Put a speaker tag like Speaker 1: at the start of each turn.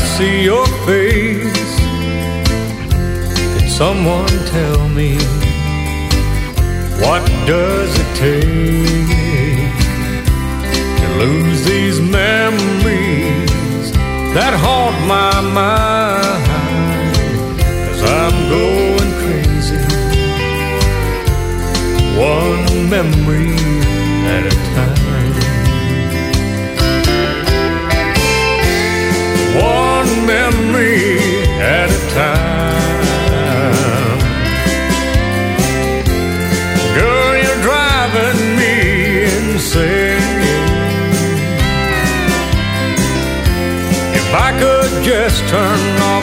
Speaker 1: see your face, could someone tell me what does it take to lose these memories that haunt my mind? 'Cause I'm going crazy, one memory at a time. One memory at a time. Girl, you're driving me insane. If I could just turn off